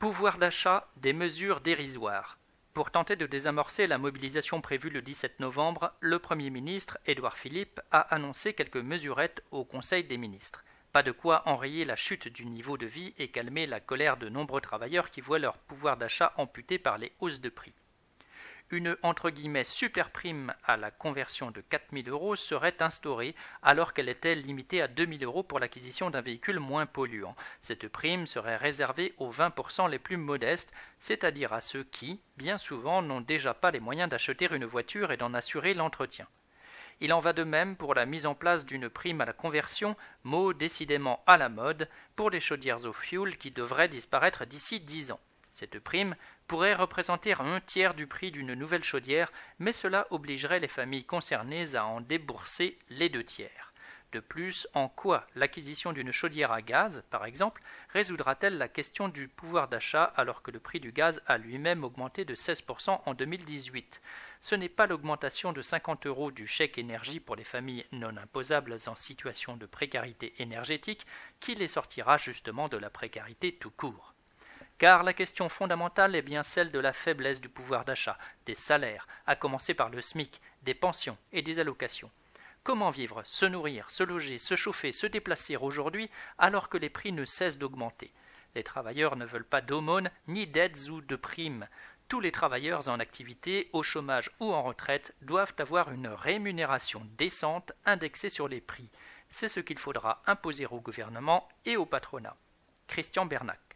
Pouvoir d'achat, des mesures dérisoires. Pour tenter de désamorcer la mobilisation prévue le 17 novembre, le Premier ministre, Édouard Philippe, a annoncé quelques mesurettes au Conseil des ministres. Pas de quoi enrayer la chute du niveau de vie et calmer la colère de nombreux travailleurs qui voient leur pouvoir d'achat amputé par les hausses de prix. Une « super prime » à la conversion de 4 000 € serait instaurée alors qu'elle était limitée à 2 000 € pour l'acquisition d'un véhicule moins polluant. Cette prime serait réservée aux 20% les plus modestes, c'est-à-dire à ceux qui, bien souvent, n'ont déjà pas les moyens d'acheter une voiture et d'en assurer l'entretien. Il en va de même pour la mise en place d'une prime à la conversion, mot décidément à la mode, pour les chaudières au fioul qui devrait disparaître d'ici 10 ans. Cette prime pourrait représenter un tiers du prix d'une nouvelle chaudière, mais cela obligerait les familles concernées à en débourser les 2 tiers. De plus, en quoi l'acquisition d'une chaudière à gaz, par exemple, résoudra-t-elle la question du pouvoir d'achat alors que le prix du gaz a lui-même augmenté de 16% en 2018 ? Ce n'est pas l'augmentation de 50 € du chèque énergie pour les familles non imposables en situation de précarité énergétique qui les sortira justement de la précarité tout court. Car la question fondamentale est bien celle de la faiblesse du pouvoir d'achat, des salaires, à commencer par le SMIC, des pensions et des allocations. Comment vivre, se nourrir, se loger, se chauffer, se déplacer aujourd'hui alors que les prix ne cessent d'augmenter ? Les travailleurs ne veulent pas d'aumônes, ni d'aides ou de primes. Tous les travailleurs en activité, au chômage ou en retraite doivent avoir une rémunération décente indexée sur les prix. C'est ce qu'il faudra imposer au gouvernement et au patronat. Christian Bernac.